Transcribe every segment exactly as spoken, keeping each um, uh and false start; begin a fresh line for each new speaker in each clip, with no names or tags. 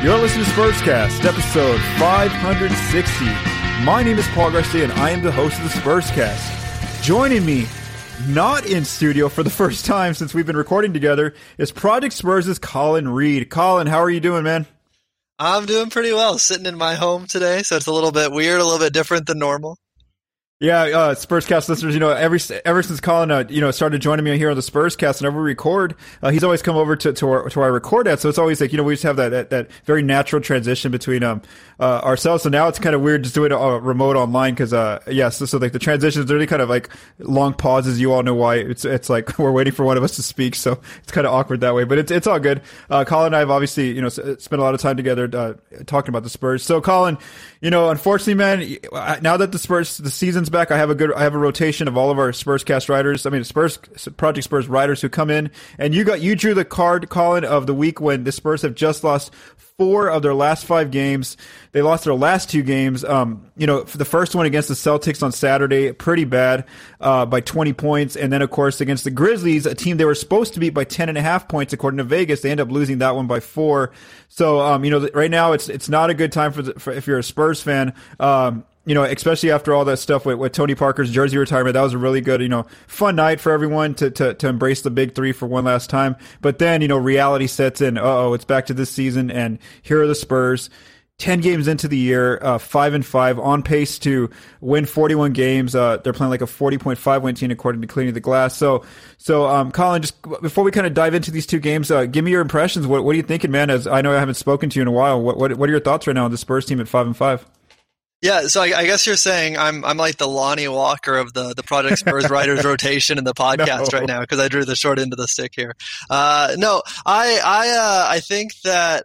You're listening to Spurscast, episode five sixty. My name is Paul Garcia, and I am the host of the Spurscast. Joining me, not in studio for the first time since we've been recording together, is Project Spurs' Colin Reed. Colin, how are you doing, man?
I'm doing pretty well, sitting in my home today, so it's a little bit weird, a little bit different than normal.
Yeah, uh, Spurscast listeners, you know, every, ever since Colin, uh, you know, started joining me here on the Spurscast, whenever we record, uh, he's always come over to, to our, to our record at. So it's always like, you know, we just have that, that, that very natural transition between, um, uh, ourselves. So now it's kind of weird just doing it uh, remote online because, uh, yes, yeah, so, so like the transition is really kind of like long pauses. You all know why. It's, it's like we're waiting for one of us to speak. So it's kind of awkward that way, but it's, it's all good. Uh, Colin and I have obviously, you know, spent a lot of time together, uh, talking about the Spurs. So Colin, you know, unfortunately, man, now that the Spurs, the season's back, I have a good, I have a rotation of all of our Spurscast writers. I mean, Spurs, Project Spurs writers who come in, and you got, you drew the card, Colin, of the week when the Spurs have just lost four of their last five games. They lost their last two games. Um, you know, for the first one against the Celtics on Saturday, pretty bad, uh, by twenty points. And then, of course, against the Grizzlies, a team they were supposed to beat by ten and a half points, according to Vegas. They end up losing that one by four. So, um, you know, right now it's, it's not a good time for, the, for if you're a Spurs fan. Um, You know, especially after all that stuff with, with Tony Parker's jersey retirement, that was a really good, you know, fun night for everyone to, to, to embrace the big three for one last time. But then, you know, reality sets in. Uh-oh, it's back to this season, and here are the Spurs. Ten games into the year, uh, five and five, on pace to win forty-one games. Uh, they're playing like a forty point five win team according to Cleaning the Glass. So, so, um, Colin, just before we kind of dive into these two games, uh, give me your impressions. What, what are you thinking, man? As I know I haven't spoken to you in a while. What, what, what are your thoughts right now on the Spurs team at five and five?
Yeah, so I, I guess you're saying I'm I'm like the Lonnie Walker of the, the Project Spurs writers rotation in the podcast no. right now because I drew the short end of the stick here. Uh, no, I I uh, I think that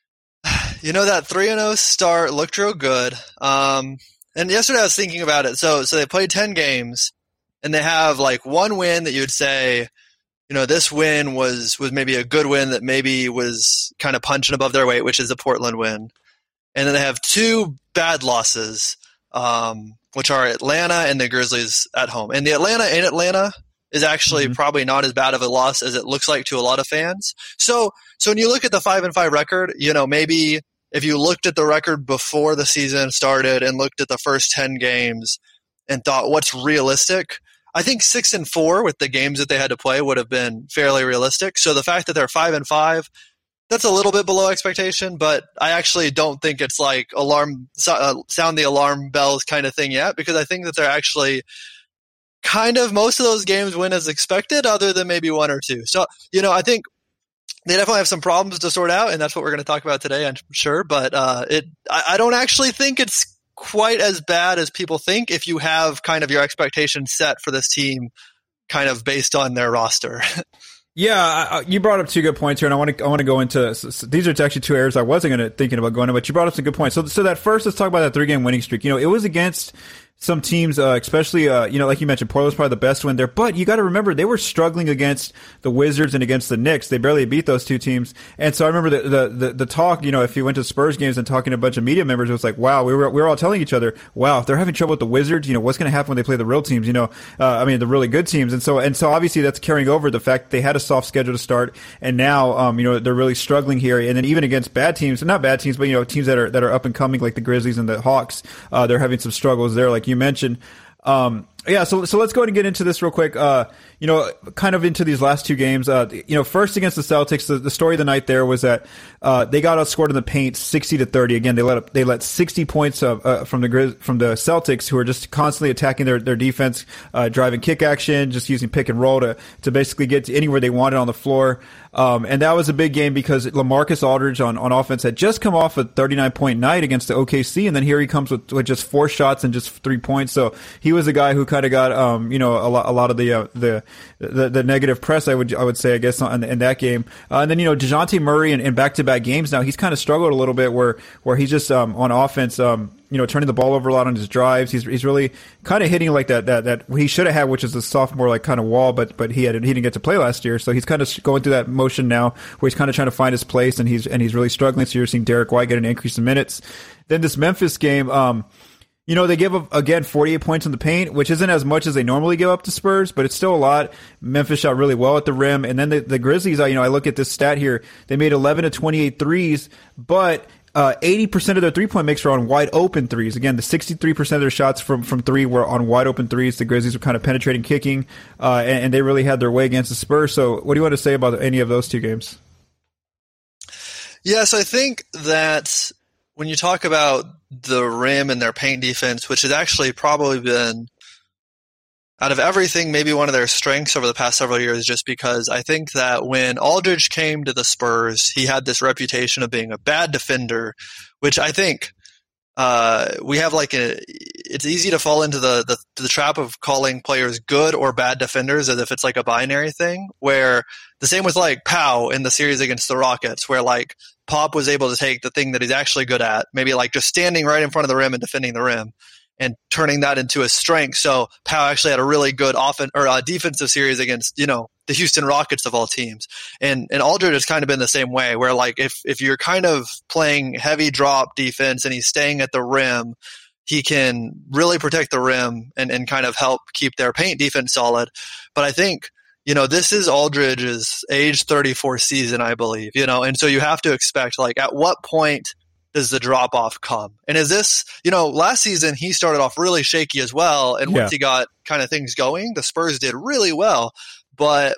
you know that three and oh start looked real good. Um, and yesterday I was thinking about it. So so they played ten games and they have like one win that you would say, you know, this win was was maybe a good win that maybe was kind of punching above their weight, which is the Portland win. And then they have two bad losses, um, which are Atlanta and the Grizzlies at home. And the Atlanta in Atlanta is actually mm-hmm. probably not as bad of a loss as it looks like to a lot of fans. So, so when you look at the five and five record, you know, maybe if you looked at the record before the season started and looked at the first ten games and thought what's realistic, I think six and four with the games that they had to play would have been fairly realistic. So the fact that they're five and five, that's a little bit below expectation, but I actually don't think it's like alarm uh, sound the alarm bells kind of thing yet, because I think that they're actually kind of most of those games win as expected, other than maybe one or two. So, you know, I think they definitely have some problems to sort out, and that's what we're going to talk about today, I'm sure. But uh, it, I, I don't actually think it's quite as bad as people think if you have kind of your expectations set for this team, kind of based on their roster.
Yeah, I, you brought up two good points here, and I want to I want to go into so, so these are actually two areas I wasn't going to thinking about going to, but you brought up some good points. So, so that first, let's talk about that three game winning streak. You know, it was against some teams, uh, especially, uh, you know, like you mentioned, Portland's probably the best win there, but you got to remember they were struggling against the Wizards and against the Knicks. They barely beat those two teams. And so I remember the, the, the, the talk, you know, if you went to Spurs games and talking to a bunch of media members, it was like, wow, we were, we were all telling each other, wow, if they're having trouble with the Wizards, you know, what's going to happen when they play the real teams, you know, uh, I mean, the really good teams. And so, and so obviously that's carrying over the fact they had a soft schedule to start. And now, um, you know, they're really struggling here. And then even against bad teams, not bad teams, but, you know, teams that are, that are up and coming like the Grizzlies and the Hawks, uh, they're having some struggles there, like you mentioned. Um, yeah, so, so let's go ahead and get into this real quick. Uh, you know, kind of into these last two games. Uh, you know, first against the Celtics, the, the story of the night there was that, uh, they got outscored in the paint sixty to thirty. Again, they let up, they let sixty points of, uh, from the Grizz, from the Celtics, who are just constantly attacking their, their defense, uh, driving kick action, just using pick and roll to, to basically get to anywhere they wanted on the floor. Um, and that was a big game because LaMarcus Aldridge on, on offense had just come off a thirty-nine point night against the O K C. And then here he comes with, with just four shots and just three points. So he was a guy who kind of got, um, you know, a lot, a lot of the, uh, the, the, the negative press, I would, I would say, I guess, in, in that game. Uh, and then, you know, DeJounte Murray in, in back-to-back games now, he's kind of struggled a little bit where, where he's just, um, on offense, um, you know, turning the ball over a lot on his drives. He's, he's really kind of hitting like that, that, that he should have had, which is a sophomore, like kind of wall, but, but he had, he didn't get to play last year. So he's kind of going through that motion now where he's kind of trying to find his place, and he's, and he's really struggling. So you're seeing Derek White get an increase in minutes. Then this Memphis game, um, You know, they give up, again, forty-eight points in the paint, which isn't as much as they normally give up to Spurs, but it's still a lot. Memphis shot really well at the rim. And then the, the Grizzlies, you know, I look at this stat here. They made eleven to twenty-eight threes, but uh, eighty percent of their three-point mix were on wide open threes. Again, the sixty-three percent of their shots from, from three were on wide open threes. The Grizzlies were kind of penetrating, kicking, uh, and, and they really had their way against the Spurs. So what do you want to say about any of those two games?
Yes, I think that when you talk about the rim and their paint defense, which has actually probably been, out of everything, maybe one of their strengths over the past several years, just because I think that when Aldridge came to the Spurs, he had this reputation of being a bad defender, which I think uh, we have like a, it's easy to fall into the, the, the trap of calling players good or bad defenders as if it's like a binary thing, where the same with like Powell in the series against the Rockets, where like Pop was able to take the thing that he's actually good at, maybe like just standing right in front of the rim and defending the rim, and turning that into a strength. So Powell actually had a really good offen- or uh, defensive series against, you know, the Houston Rockets of all teams. And and Aldridge has kind of been the same way, where like if if you're kind of playing heavy drop defense and he's staying at the rim, he can really protect the rim and, and kind of help keep their paint defense solid. But I think, you know, this is Aldridge's age thirty-four season, I believe, you know, and so you have to expect, like, at what point does the drop off come? And is this, you know, last season he started off really shaky as well. And once yeah. he got kind of things going, the Spurs did really well. But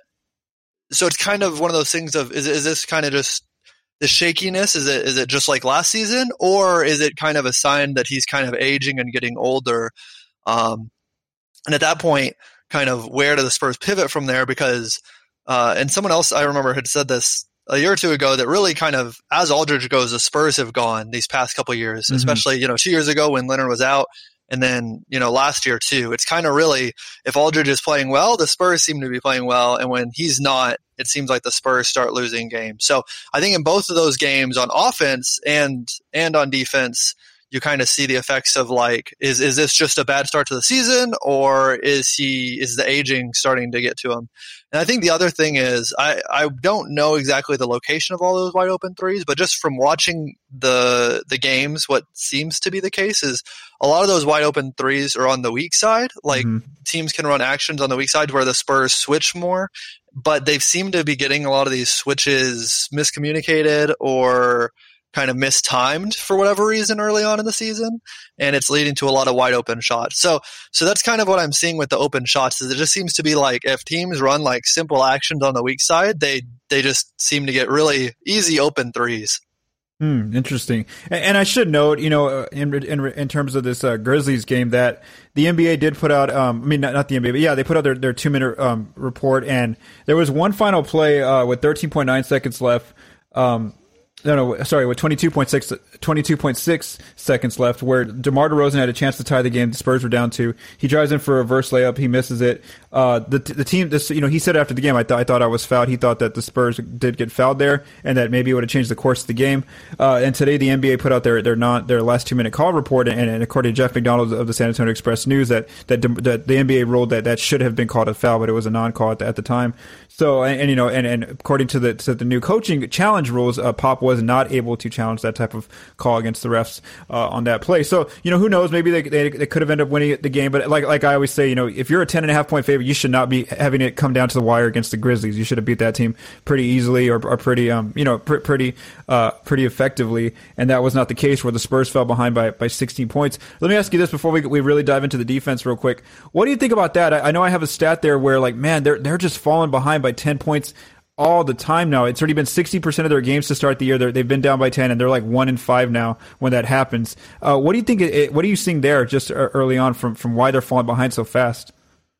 so it's kind of one of those things of, is, is this kind of just the shakiness? Is it, is it just like last season, or is it kind of a sign that he's kind of aging and getting older? Um, and at that point, kind of where do the Spurs pivot from there? Because, uh, and someone else I remember had said this a year or two ago, that really kind of, as Aldridge goes, the Spurs have gone these past couple of years, mm-hmm. especially, you know, two years ago when Leonard was out, and then, you know, last year too. It's kind of really, if Aldridge is playing well, the Spurs seem to be playing well, and when he's not, it seems like the Spurs start losing games. So I think in both of those games, on offense and and on defense, you kind of see the effects of, like, is is this just a bad start to the season, or is he is the aging starting to get to him? And I think the other thing is, I, I don't know exactly the location of all those wide open threes, but just from watching the the games, what seems to be the case is a lot of those wide open threes are on the weak side. Like, mm-hmm. teams can run actions on the weak side where the Spurs switch more, but they seem to be getting a lot of these switches miscommunicated or kind of mistimed for whatever reason early on in the season, and it's leading to a lot of wide open shots. So, so that's kind of what I'm seeing with the open shots, is it just seems to be like, if teams run like simple actions on the weak side, they, they just seem to get really easy open threes.
Hmm, interesting. And, and I should note, you know, in in, in terms of this uh, Grizzlies game, that the N B A did put out, um, I mean, not, not the N B A, but yeah, they put out their, their two-minute um, report, and there was one final play uh, with thirteen point nine seconds left, um, No, no, sorry, with twenty-two point six, twenty-two point six seconds left, where DeMar DeRozan had a chance to tie the game. The Spurs were down two. He drives in for a reverse layup. He misses it. Uh, the the team, this, you know, he said after the game, I thought I thought I was fouled. He thought that the Spurs did get fouled there, and that maybe it would have changed the course of the game. Uh, and today, the N B A put out their their non their last two minute call report, and, and according to Jeff McDonald of the San Antonio Express News, that that, that the N B A ruled that that should have been called a foul, but it was a non call at the, at the time. So, and, and you know, and, and according to the to the new coaching challenge rules, uh, Pop was not able to challenge that type of call against the refs uh, on that play. So, you know, who knows? Maybe they, they they could have ended up winning the game. But like like I always say, you know, if you're a ten and a half point favorite, you should not be having it come down to the wire against the Grizzlies. You should have beat that team pretty easily, or, or pretty um you know pr- pretty uh pretty effectively. And that was not the case, where the Spurs fell behind by by sixteen points. Let me ask you this before we we really dive into the defense real quick. What do you think about that? I, I know I have a stat there where, like, man, they're they're just falling behind by ten points all the time now. It's already been sixty percent of their games to start the year. They're, they've been down by ten, and they're like one in five now when that happens. Uh, what do you think? It, what are you seeing there just early on from, from why they're falling behind so fast?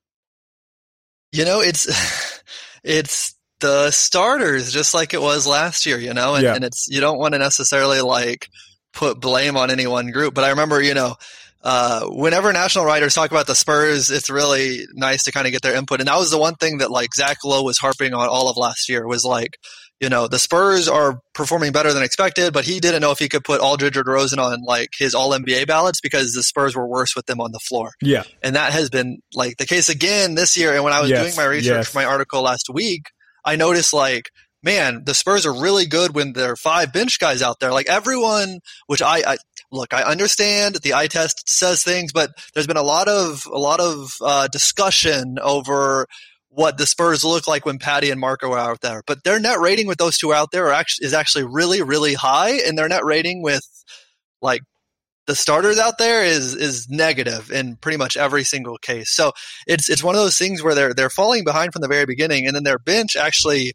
You know, it's it's the starters, just like it was last year, you know, and, yeah. and it's, you don't want to necessarily like put blame on any one group. But I remember, you know, Uh, whenever national writers talk about the Spurs, it's really nice to kind of get their input. And that was the one thing that, like, Zach Lowe was harping on all of last year, was like, you know, the Spurs are performing better than expected, but he didn't know if he could put Aldridge or DeRozan on, like, his all N B A ballots, because the Spurs were worse with them on the floor. Yeah. And that has been, like, the case again this year. And when I was yes, doing my research yes. for my article last week, I noticed, like, man, the Spurs are really good when there are five bench guys out there. Like, everyone, which I, I look, I understand the eye test says things, but there's been a lot of a lot of uh, discussion over what the Spurs look like when Patty and Marco are out there. But their net rating with those two out there are actually, is actually really, really high, and their net rating with like the starters out there is is negative in pretty much every single case. So it's it's one of those things where they're they're falling behind from the very beginning, and then their bench actually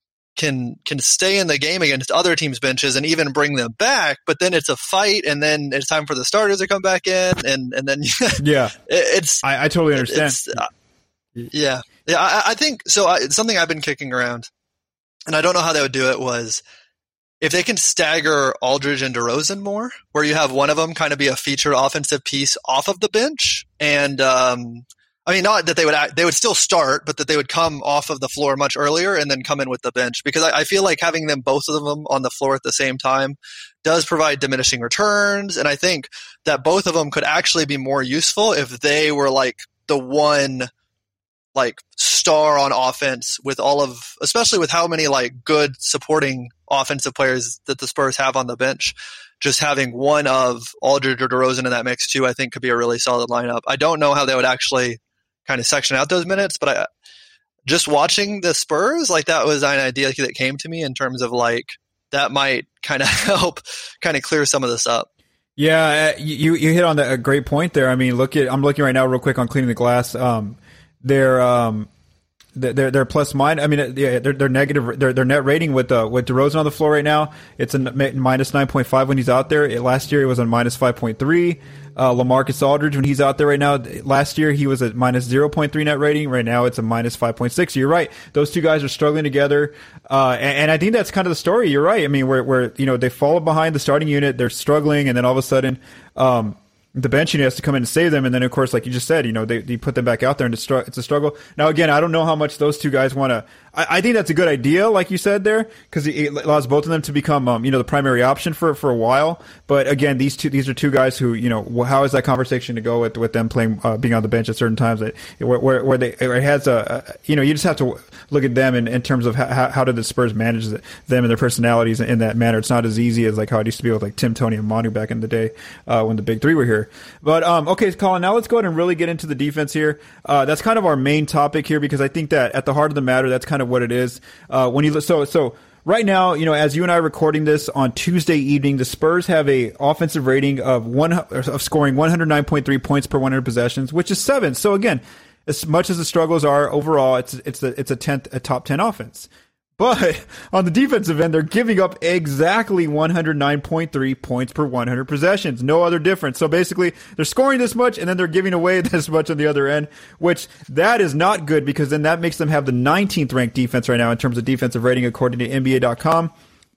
can can stay in the game against other teams' benches and even bring them back. But then it's a fight, and then it's time for the starters to come back in, and and then
yeah,
it, it's
I, I totally understand.
Uh, yeah, yeah, I, I think so. I, something I've been kicking around, and I don't know how they would do it, was if they can stagger Aldridge and DeRozan more, where you have one of them kind of be a featured offensive piece off of the bench, and um, I mean, not that they would act, they would still start, but that they would come off of the floor much earlier and then come in with the bench, because I, I feel like having them both of them on the floor at the same time does provide diminishing returns, and I think that both of them could actually be more useful if they were like the one like star on offense with all of, especially with how many like good supporting offensive players that the Spurs have on the bench. Just having one of Aldridge or DeRozan in that mix too, I think could be a really solid lineup. I don't know how they would actually kind of section out those minutes, but I, just watching the Spurs, like that was an idea that came to me in terms of like, that might kind of help kind of clear some of this up.
Yeah, you you hit on a great point there. I mean, look at I'm looking right now real quick on Cleaning the Glass. Um, Their um, their their plus minus. I mean, yeah, they're they're negative. Their their net rating with uh, with DeRozan on the floor right now, it's a minus nine point five when he's out there. It, last year it was a minus five point three. Uh, LaMarcus Aldridge, when he's out there right now, last year he was at minus zero point three net rating. Right now it's a minus five point six. So you're right; those two guys are struggling together, uh, and, and I think that's kind of the story. You're right. I mean, where where you know they fall behind the starting unit, they're struggling, and then all of a sudden. Um, The bench unit has to come in and save them, and then of course, like you just said, you know they, they put them back out there, and it's, it's a struggle. Now, again, I don't know how much those two guys want to. I, I think that's a good idea, like you said there, because it allows both of them to become, um, you know, the primary option for for a while. But again, these two these are two guys who, you know, how is that conversation to go with with them playing, uh, being on the bench at certain times? That where where, where they it has a, a, you know, you just have to look at them in, in terms of how how did the Spurs manage them and their personalities in that manner. It's not as easy as like how it used to be with like Tim, Tony, and Manu back in the day uh, when the big three were here. But um, okay, Colin, now let's go ahead and really get into the defense here. Uh, that's kind of our main topic here, because I think that at the heart of the matter, that's kind of what it is. Uh, when you so so right now, you know, as you and I are recording this on Tuesday evening, the Spurs have a offensive rating of one of scoring one hundred nine point three points per one hundred possessions, which is seventh. So again, as much as the struggles are overall, it's it's a it's a tenth a top ten offense. But on the defensive end, they're giving up exactly one hundred nine point three points per one hundred possessions. No other difference. So basically, they're scoring this much, and then they're giving away this much on the other end, which that is not good, because then that makes them have the nineteenth ranked defense right now in terms of defensive rating according to N B A dot com.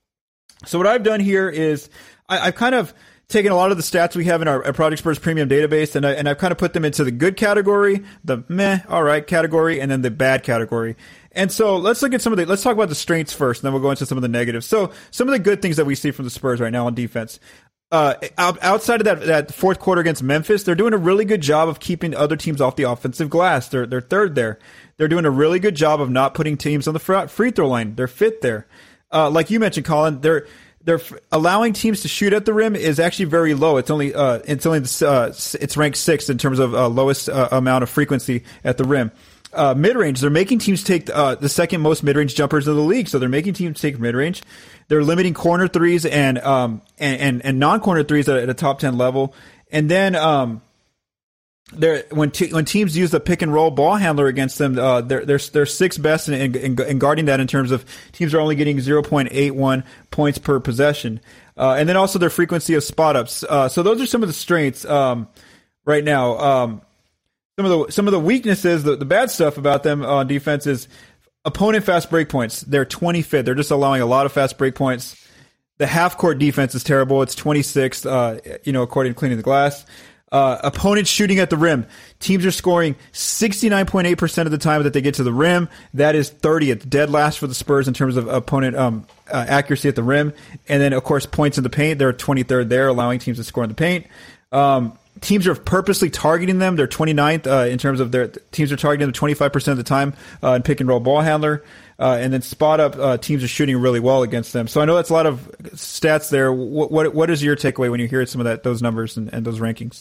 So what I've done here is I, I've kind of taken a lot of the stats we have in our, our Project Spurs premium database, and, I, and I've kind of put them into the good category, the meh, all right category, and then the bad category. And so let's look at some of the, let's talk about the strengths first, and then we'll go into some of the negatives. So some of the good things that we see from the Spurs right now on defense. Uh, out, outside of that, that fourth quarter against Memphis, they're doing a really good job of keeping other teams off the offensive glass. They're, they're third there. They're doing a really good job of not putting teams on the free throw line. They're fifth there. Uh, like you mentioned, Colin, they're, they're allowing teams to shoot at the rim is actually very low. It's only, uh, it's only, uh, it's ranked sixth in terms of, uh, lowest, uh, amount of frequency at the rim. Uh, mid-range, they're making teams take uh, the second most mid-range jumpers in the league, so they're making teams take mid-range. They're limiting corner threes and um and and, and non-corner threes at, at a top ten level. And then um, they're when te- when teams use the pick and roll ball handler against them, uh, they're they're they're sixth best in, in, in guarding that in terms of teams are only getting zero point eight one points per possession. Uh, and then also their frequency of spot ups. Uh, so those are some of the strengths um, right now. Um, Some of the some of the weaknesses, the, the bad stuff about them on defense is opponent fast break points. They're twenty-fifth. They're just allowing a lot of fast break points. The half court defense is terrible. It's twenty-sixth, uh, you know, according to Cleaning the Glass. Uh, opponents shooting at the rim. Teams are scoring sixty-nine point eight percent of the time that they get to the rim. That is thirtieth, dead last for the Spurs in terms of opponent um, uh, accuracy at the rim. And then, of course, points in the paint. They're twenty-third there, allowing teams to score in the paint. Um, Teams are purposely targeting them. They're twenty-ninth uh, in terms of their teams are targeting them twenty-five percent of the time uh, in pick and roll ball handler. Uh, and then spot up uh, teams are shooting really well against them. So I know that's a lot of stats there. What, what what is your takeaway when you hear some of that those numbers and, and those rankings?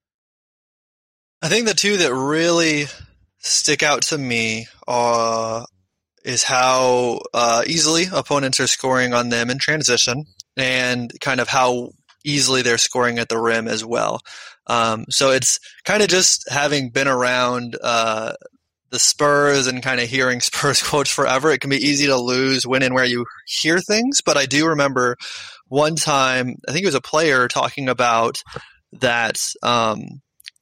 I think the two that really stick out to me uh, is how uh, easily opponents are scoring on them in transition, and kind of how easily they're scoring at the rim as well. Um, so it's kind of just having been around uh, the Spurs and kind of hearing Spurs quotes forever, it can be easy to lose when and where you hear things. But I do remember one time, I think it was a player talking about that um,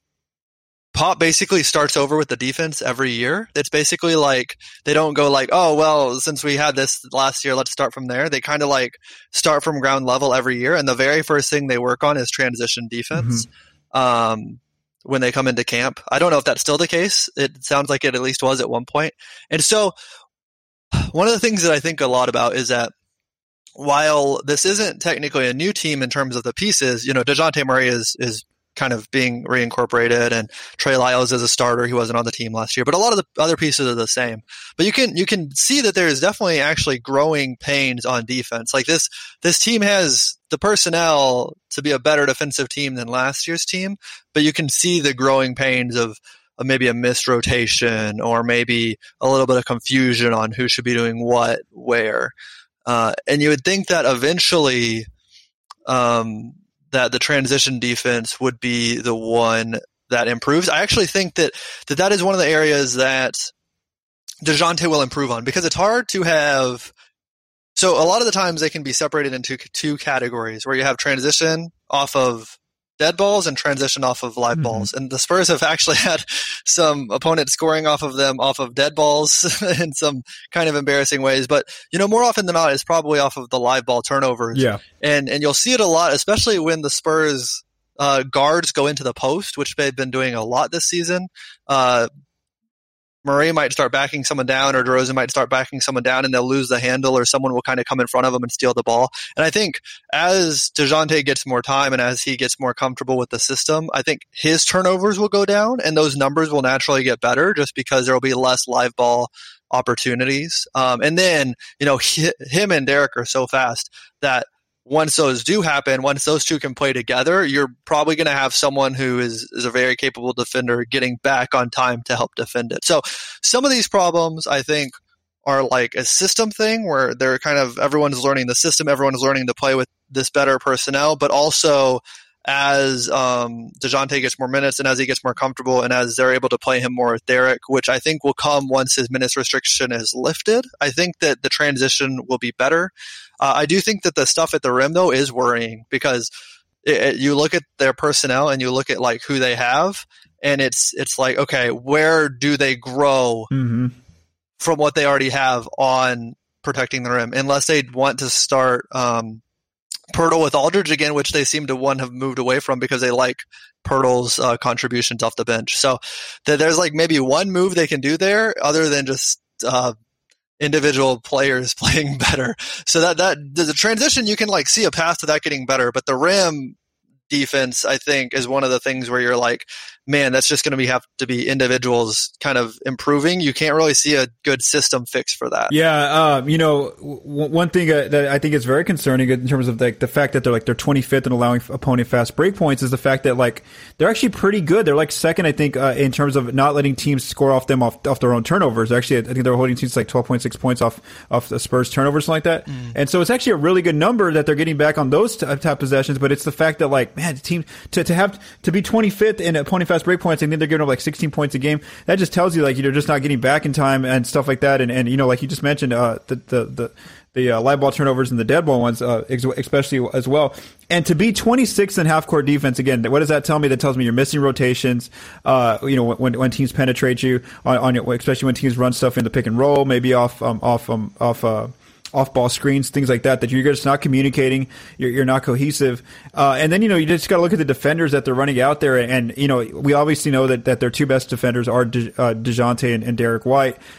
Pop basically starts over with the defense every year. It's basically like they don't go like, oh, well, since we had this last year, let's start from there. They kind of like start from ground level every year. And the very first thing they work on is transition defense. Mm-hmm. Um, when they come into camp. I don't know if that's still the case. It sounds like it at least was at one point. And so one of the things that I think a lot about is that while this isn't technically a new team in terms of the pieces, you know, DeJounte Murray is is kind of being reincorporated, and Trey Lyles is a starter. He wasn't on the team last year, but a lot of the other pieces are the same. But you can you can see that there is definitely actually growing pains on defense. Like this this team has the personnel to be a better defensive team than last year's team, but you can see the growing pains of, of maybe a missed rotation, or maybe a little bit of confusion on who should be doing what where. Uh, and you would think that eventually um, that the transition defense would be the one that improves. I actually think that that, that is one of the areas that DeJounte will improve on, because it's hard to have – so a lot of the times they can be separated into two categories, where you have transition off of dead balls and transition off of live mm-hmm. balls. And the Spurs have actually had some opponents scoring off of them off of dead balls in some kind of embarrassing ways. But, you know, more often than not, it's probably off of the live ball turnovers.
Yeah.
And and you'll see it a lot, especially when the Spurs uh, guards go into the post, which they've been doing a lot this season. Uh, Murray might start backing someone down, or DeRozan might start backing someone down, and they'll lose the handle, or someone will kind of come in front of them and steal the ball. And I think as DeJounte gets more time and as he gets more comfortable with the system, I think his turnovers will go down, and those numbers will naturally get better, just because there will be less live ball opportunities. Um, and then, you know, he, him and Derek are so fast that once those do happen, once those two can play together, you're probably going to have someone who is, is a very capable defender getting back on time to help defend it. So some of these problems, I think, are like a system thing, where they're kind of, everyone's learning the system, everyone's learning to play with this better personnel, but also as um, DeJounte gets more minutes and as he gets more comfortable and as they're able to play him more with Derek, which I think will come once his minutes restriction is lifted, I think that the transition will be better. Uh, I do think that the stuff at the rim, though, is worrying, because it, it, you look at their personnel and you look at like who they have, and it's it's like, okay, where do they grow mm-hmm. from what they already have on protecting the rim? Unless they want to start um, Pirtle with Aldridge again, which they seem to one have moved away from because they like Pirtle's uh, contributions off the bench. So th- there's like maybe one move they can do there, other than just uh, individual players playing better. So that that the transition, you can like see a path to that getting better, but the rim defense, I think, is one of the things where you're like, man, that's just going to be have to be individuals kind of improving. You can't really see a good system fix for that.
Yeah, um, you know, w- one thing uh, that I think is very concerning in terms of like the fact that they're like they're twenty-fifth in allowing opponent fast break points is the fact that like they're actually pretty good. They're like second, I think, uh, in terms of not letting teams score off them off, off their own turnovers. Actually, I think they're holding teams like twelve point six points off off the Spurs turnovers, something like that. Mm. And so it's actually a really good number that they're getting back on those t- type possessions. But it's the fact that like, man, the team to to have to be twenty-fifth in opponent fast break points, and then they're giving up like sixteen points a game. That just tells you like you're just not getting back in time and stuff like that. And and you know, like you just mentioned, uh, the the the the uh, live ball turnovers and the dead ball ones, uh, ex- especially as well. And to be twenty-sixth in half court defense, again, what does that tell me? That tells me you're missing rotations. Uh, you know, when when teams penetrate you on, on your, especially when teams run stuff in the pick and roll, maybe off um off um off uh. off-ball screens, things like that, that you're just not communicating, you're, you're not cohesive. Uh, and then, you know, you just got to look at the defenders that they're running out there. And, you know, we obviously know that, that their two best defenders are De, uh, DeJounte and, and Derek White.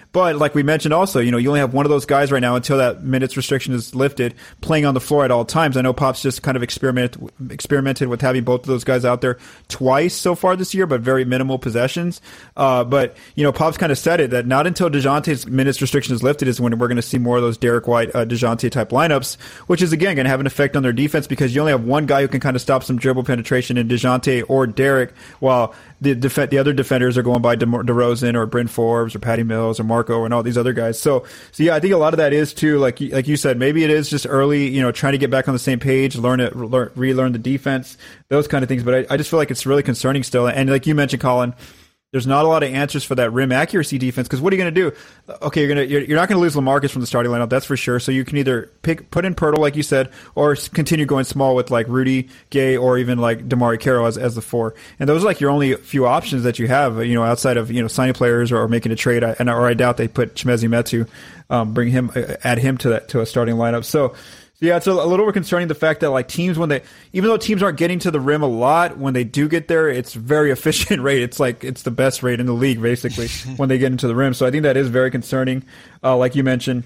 But like we mentioned also, you know, you only have one of those guys right now until that minutes restriction is lifted playing on the floor at all times. I know Pop's just kind of experiment, experimented with having both of those guys out there twice so far this year, but very minimal possessions. Uh, but, you know, Pop's kind of said it that not until DeJounte's minutes restriction is lifted is when we're going to see more of those Derek White, uh, DeJounte type lineups, which is again going to have an effect on their defense because you only have one guy who can kind of stop some dribble penetration in DeJounte or Derek, while the def- the other defenders are going by De- DeRozan or Bryn Forbes or Patty Mills or Marco and all these other guys. So, so yeah, I think a lot of that is too, like like you said, maybe it is just early, you know, trying to get back on the same page, learn it, learn, relearn the defense, those kind of things. But I, I just feel like it's really concerning still. And like you mentioned, Colin, there's not a lot of answers for that rim accuracy defense because what are you going to do? Okay, you're going to you're, you're not going to lose LaMarcus from the starting lineup, that's for sure. So you can either pick put in Pirtle like you said, or continue going small with like Rudy Gay or even like Damari Carroll as as the four. And those are like your only few options that you have, you know, outside of you know signing players or, or making a trade. And or I doubt they put Chimezie Metu, um, bring him, add him to that to a starting lineup. So. Yeah, it's a, a little bit concerning the fact that like teams when they, even though teams aren't getting to the rim a lot, when they do get there, it's very efficient rate. It's like it's the best rate in the league basically when they get into the rim. So I think that is very concerning, uh, like you mentioned.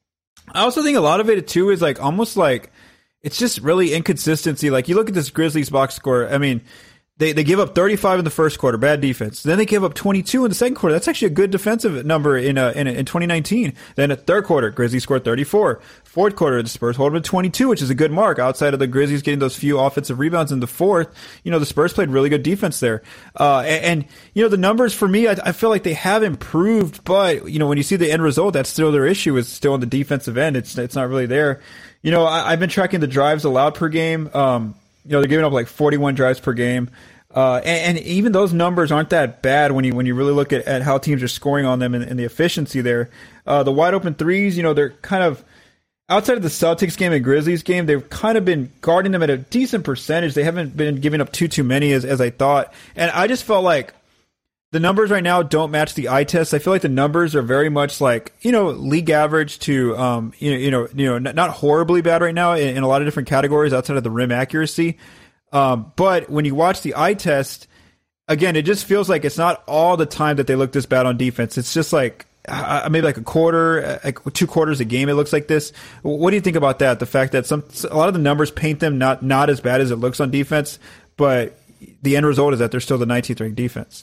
I also think a lot of it too is like almost like it's just really inconsistency. Like you look at this Grizzlies box score. I mean, They they give up thirty-five in the first quarter, bad defense. Then they give up twenty-two in the second quarter. That's actually a good defensive number in uh, in in twenty nineteen. Then at third quarter, Grizzlies scored thirty-four. Fourth quarter, the Spurs hold them to twenty-two, which is a good mark. Outside of the Grizzlies getting those few offensive rebounds in the fourth, you know the Spurs played really good defense there. Uh, and, and you know the numbers for me, I, I feel like they have improved, but you know when you see the end result, that's still their issue. Is still on the defensive end. It's it's not really there. You know I, I've been tracking the drives allowed per game. Um, You know, they're giving up like forty-one drives per game. Uh, and, and even those numbers aren't that bad when you when you really look at, at how teams are scoring on them and, and the efficiency there. Uh, the wide open threes, you know, they're kind of outside of the Celtics game and Grizzlies game, they've kind of been guarding them at a decent percentage. They haven't been giving up too too many as as I thought. And I just felt like the numbers right now don't match the eye test. I feel like the numbers are very much like, you know, league average to, um, you know, you know, you know, not horribly bad right now in, in a lot of different categories outside of the rim accuracy. Um, but when you watch the eye test, again, it just feels like it's not all the time that they look this bad on defense. It's just like uh, maybe like a quarter, like two quarters a game. It looks like this. What do you think about that? The fact that some a lot of the numbers paint them not not as bad as it looks on defense, but the end result is that they're still the nineteenth ranked defense.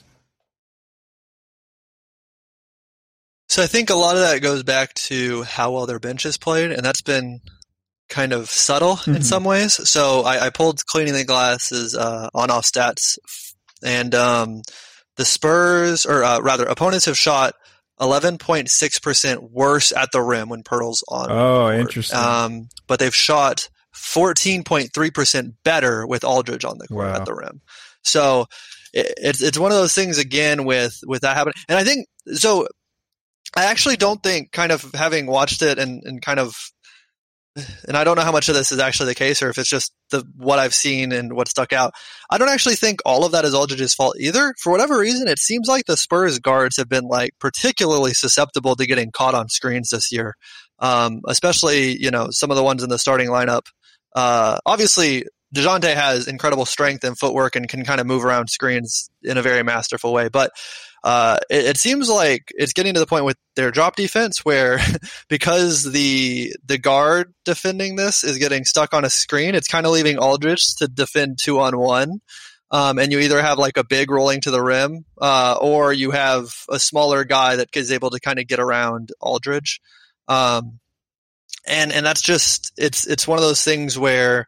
So I think a lot of that goes back to how well their bench is played, and that's been kind of subtle mm-hmm. in some ways. So I, I pulled Cleaning the Glass's uh, on-off stats, and um, the Spurs, or uh, rather, opponents have shot eleven point six percent worse at the rim when Pirtle's on.
Oh, interesting.
Um, but they've shot fourteen point three percent better with Aldridge on the court
wow.
at the rim. So it, it's it's one of those things again with with that happening, and I think so. I actually don't think, kind of having watched it and, and kind of, and I don't know how much of this is actually the case or if it's just the what I've seen and what stuck out. I don't actually think all of that is Aldridge's fault either. For whatever reason, it seems like the Spurs guards have been like particularly susceptible to getting caught on screens this year, um, especially, you know, some of the ones in the starting lineup. Uh, obviously, DeJounte has incredible strength and footwork and can kind of move around screens in a very masterful way, but Uh, it, it seems like it's getting to the point with their drop defense where because the the guard defending this is getting stuck on a screen, it's kind of leaving Aldridge to defend two on one. Um, and you either have like a big rolling to the rim uh, or you have a smaller guy that is able to kind of get around Aldridge. Um, and and that's just it's it's one of those things where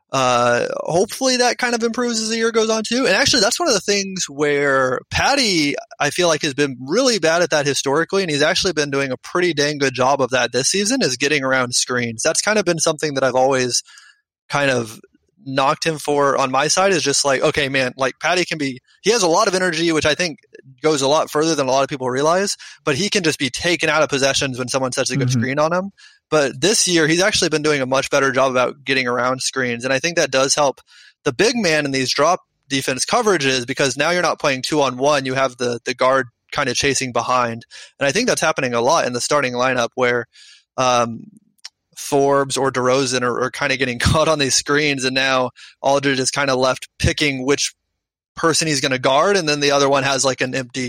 Uh, hopefully that kind of improves as the year goes on too. And actually that's one of the things where Patty, I feel like, has been really bad at that historically. And he's actually been doing a pretty dang good job of that this season, is getting around screens. That's kind of been something that I've always kind of knocked him for on my side, is just like, okay, man, like Patty can be, he has a lot of energy, which I think goes a lot further than a lot of people realize, but he can just be taken out of possessions when someone sets a good mm-hmm. screen on him. But this year, he's actually been doing a much better job about getting around screens. And I think that does help the big man in these drop defense coverages, because now you're not playing two on one. You have the, the guard kind of chasing behind. And I think that's happening a lot in the starting lineup where um, Forbes or DeRozan are, are kind of getting caught on these screens. And now Aldridge is kind of left picking which person he's going to guard. And then the other one has like an empty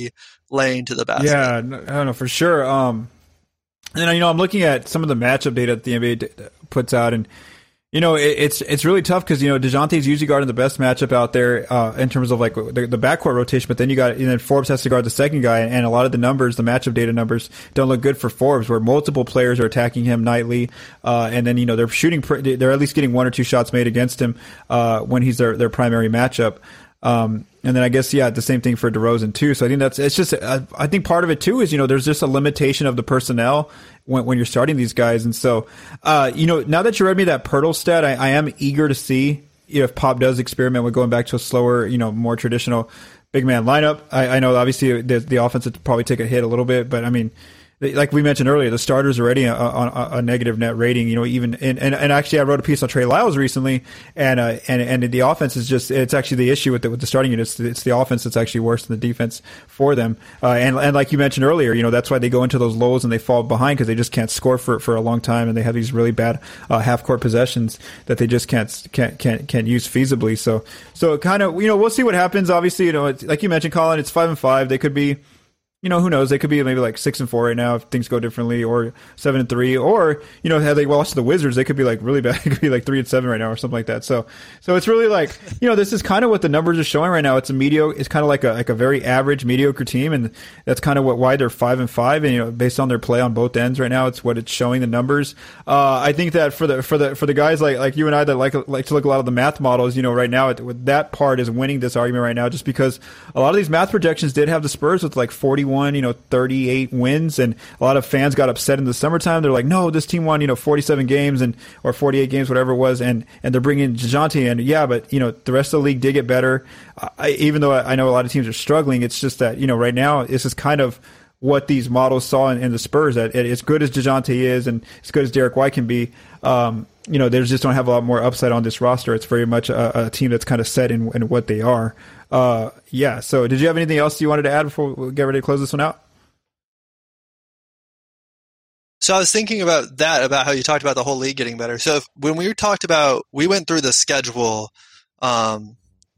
lane to the basket.
Yeah, no, I don't know for sure. Um, and you know, I'm looking at some of the matchup data that the N B A d- puts out, and you know, it, it's it's really tough because you know DeJounte's usually guarding the best matchup out there uh, in terms of like the, the backcourt rotation, but then you got and then Forbes has to guard the second guy, and a lot of the numbers, the matchup data numbers, don't look good for Forbes, where multiple players are attacking him nightly, uh, and then you know they're shooting, they're at least getting one or two shots made against him uh, when he's their their primary matchup. Um, and then I guess, yeah, the same thing for DeRozan too. So I think that's, it's just, uh, I think part of it too is, you know, there's just a limitation of the personnel when, when you're starting these guys. And so, uh, you know, now that you read me that Pirtle stat, I, I am eager to see if Pop does experiment with going back to a slower, you know, more traditional big man lineup. I, I know obviously the, the offense would probably take a hit a little bit, but I mean, like we mentioned earlier, the starters already on a, a, a negative net rating. You know, even and, and, and actually, I wrote a piece on Trey Lyles recently, and uh, and and the offense is just it's actually the issue with the with the starting units. It's the offense that's actually worse than the defense for them. Uh, and and like you mentioned earlier, you know that's why they go into those lows and they fall behind because they just can't score for for a long time, and they have these really bad uh, half court possessions that they just can't can't can't can't use feasibly. So so kind of you know we'll see what happens. Obviously, you know it's, like you mentioned, Colin, it's five and five. They could be. You know, who knows? They could be maybe like six and four right now if things go differently, or seven and three, or you know, had they lost to the Wizards, they could be like really bad. It could be like three and seven right now, or something like that. So, so it's really like you know, this is kind of what the numbers are showing right now. It's a mediocre. It's kind of like a like a very average mediocre team, and that's kind of what why they're five and five. And you know, based on their play on both ends right now, it's what it's showing the numbers. Uh, I think that for the for the for the guys like like you and I that like like to look a lot of the math models, you know, right now it, with that part is winning this argument right now, just because a lot of these math projections did have the Spurs with like forty-one, you know, thirty-eight wins, and a lot of fans got upset in the summertime. They're like, no, this team won, you know, forty-seven games and or forty-eight games, whatever it was, and and they're bringing DeJounte in. Yeah, but you know, the rest of the league did get better. I, even though I know a lot of teams are struggling, it's just that you know, right now this is kind of what these models saw in, in the Spurs. That as good as DeJounte is, and as good as Derek White can be, um, you know, they just don't have a lot more upside on this roster. It's very much a, a team that's kind of set in, in what they are. Uh, yeah. So, did you have anything else you wanted to add before we get ready to close this one out?
So I was thinking about that, about how you talked about the whole league getting better. So if, when we talked about, we went through the schedule um,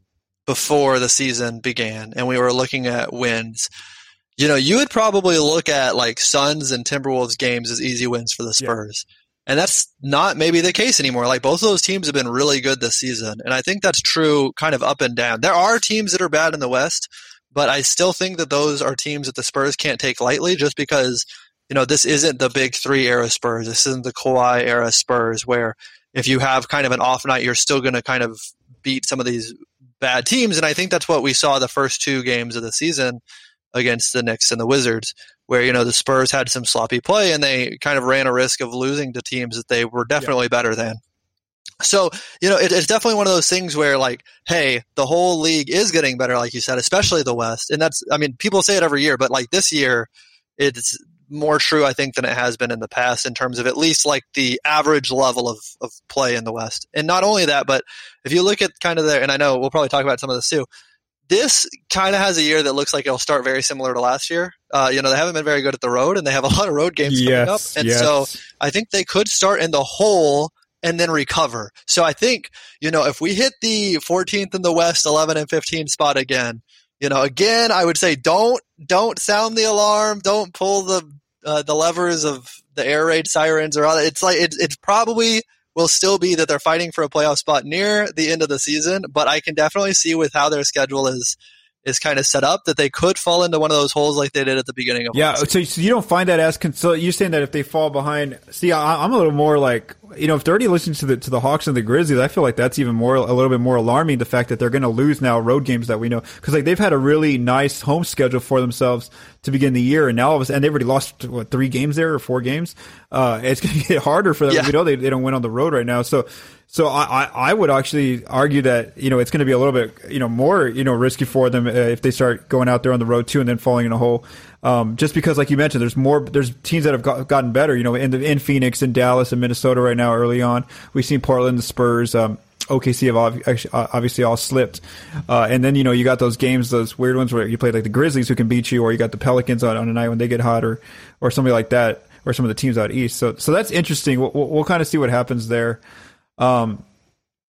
before the season began, and we were looking at wins. You know, you would probably look at like Suns and Timberwolves games as easy wins for the Spurs. Yeah. And that's not maybe the case anymore. Like both of those teams have been really good this season. And I think that's true kind of up and down. There are teams that are bad in the West, but I still think that those are teams that the Spurs can't take lightly just because you know, this isn't the big three era Spurs. This isn't the Kawhi era Spurs where if you have kind of an off night, you're still going to kind of beat some of these bad teams. And I think that's what we saw the first two games of the season against the Knicks and the Wizards, where, you know, the Spurs had some sloppy play and they kind of ran a risk of losing to teams that they were definitely yeah. better than. So, you know, it, it's definitely one of those things where like, hey, the whole league is getting better, like you said, especially the West. And that's, I mean, people say it every year, but like this year, it's more true, I think, than it has been in the past in terms of at least like the average level of, of play in the West. And not only that, but if you look at kind of there, and I know we'll probably talk about some of this too, this kind of has a year that looks like it'll start very similar to last year. Uh, you know, they haven't been very good at the road, and they have a lot of road games
yes,
coming up. And
yes.
so I think they could start in the hole and then recover. So I think, you know, if we hit the fourteenth in the West, eleven and fifteen spot again, you know, again, I would say don't don't sound the alarm, don't pull the uh, the levers of the air raid sirens or all that. It's like it, it's probably will still be that they're fighting for a playoff spot near the end of the season, but I can definitely see with how their schedule is is kind of set up that they could fall into one of those holes like they did at the beginning of
yeah. So, so you don't find that as so you're saying that if they fall behind. See, I, I'm a little more like, you know, if they're already listening to the to the Hawks and the Grizzlies, I feel like that's even more a little bit more alarming. The fact that they're going to lose now road games that we know, because like they've had a really nice home schedule for themselves to begin the year, and now all of a sudden, and they've already lost what three games there or four games. Uh, it's going to get harder for them. Yeah. We know they they don't win on the road right now, so. So I, I would actually argue that, you know, it's going to be a little bit, you know, more, you know, risky for them uh, if they start going out there on the road too and then falling in a hole. Um, just because, like you mentioned, there's more, there's teams that have got, gotten better, you know, in the, in Phoenix and Dallas and Minnesota right now early on. We've seen Portland, the Spurs, um, O K C have obviously all slipped. Uh, and then, you know, you got those games, those weird ones where you play like the Grizzlies who can beat you, or you got the Pelicans on, on a night when they get hot, or, or somebody like that, or some of the teams out east. So, so that's interesting. We'll, we'll, we'll kind of see what happens there. Um,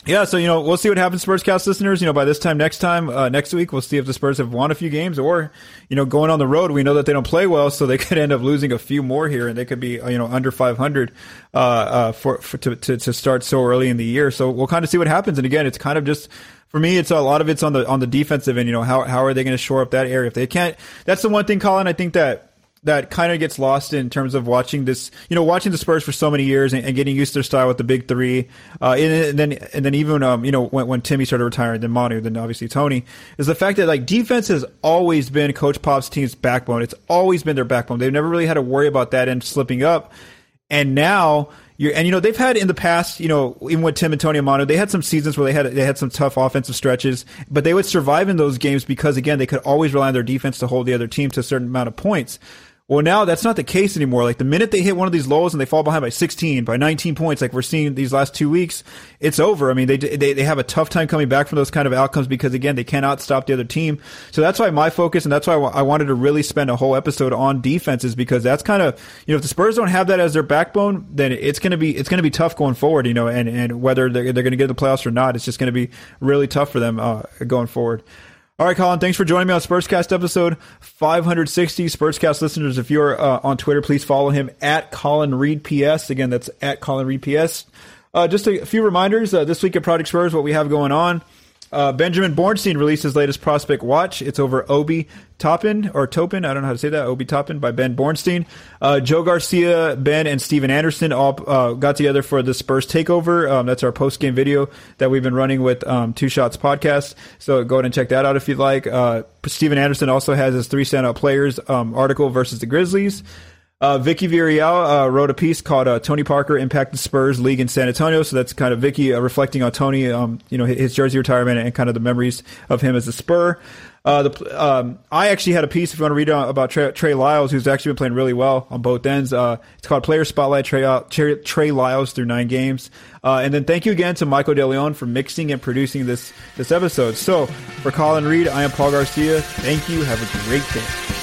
Yeah, so, you know, we'll see what happens, Spurscast listeners. You know, by this time next time, uh, next week, we'll see if the Spurs have won a few games or, you know, going on the road. We know that they don't play well, so they could end up losing a few more here, and they could be, you know, under five hundred uh, uh, for, for to, to, to start so early in the year. So we'll kind of see what happens. And again, it's kind of just, for me, it's a lot of it's on the on the defensive end. You know, how how are they going to shore up that area? If they can't, that's the one thing, Colin, I think that that kind of gets lost in terms of watching this, you know, watching the Spurs for so many years and, and getting used to their style with the big three. Uh, and, and then, and then even, um, you know, when, when Timmy started retiring, then Manu, then obviously Tony, is the fact that, like, defense has always been Coach Pop's team's backbone. It's always been their backbone. They've never really had to worry about that end slipping up. And now, You're, and you know, they've had in the past, you know, even with Tim and Tony and Manu, they had some seasons where they had they had some tough offensive stretches, but they would survive in those games because, again, they could always rely on their defense to hold the other team to a certain amount of points. Well, now that's not the case anymore. Like, the minute they hit one of these lows and they fall behind by sixteen, by nineteen points, like we're seeing these last two weeks, it's over. I mean, they they they have a tough time coming back from those kind of outcomes because, again, they cannot stop the other team. So that's why my focus, and that's why I wanted to really spend a whole episode on defenses, because that's kind of, you know, if the Spurs don't have that as their backbone, then it's going to be it's going to be tough going forward, you know, and and whether they're, they're going to get to the playoffs or not, it's just going to be really tough for them uh, going forward. All right, Colin, thanks for joining me on Spurscast episode five hundred sixty. Spurscast listeners, if you're uh, on Twitter, please follow him at Colin Reed P S. Again, that's at Colin Reed P S. Uh, just a few reminders. Uh, this week at Project Spurs, what we have going on. Uh, Benjamin Bornstein released his latest prospect watch. It's over Obi Toppin, or Topin, I don't know how to say that, Obi Toppin by Ben Bornstein. Uh, Joe Garcia, Ben, and Steven Anderson all uh, got together for the Spurs Takeover. Um, that's our post-game video that we've been running with um, Two Shots Podcast. So go ahead and check that out if you'd like. Uh, Steven Anderson also has his three standout players um, article versus the Grizzlies. Uh, Vicky Villarreal uh, wrote a piece called uh, Tony Parker Impacted Spurs League in San Antonio. So that's kind of Vicky uh, reflecting on Tony, um, you know, his jersey retirement and kind of the memories of him as a Spur. Uh, the, um, I actually had a piece, if you want to read about Trey, Trey Lyles, who's actually been playing really well on both ends. Uh, it's called Player Spotlight, Trey, Trey, Trey Lyles through nine games. Uh, and then thank you again to Michael DeLeon for mixing and producing this, this episode. So for Colin Reed, I am Paul Garcia. Thank you. Have a great day.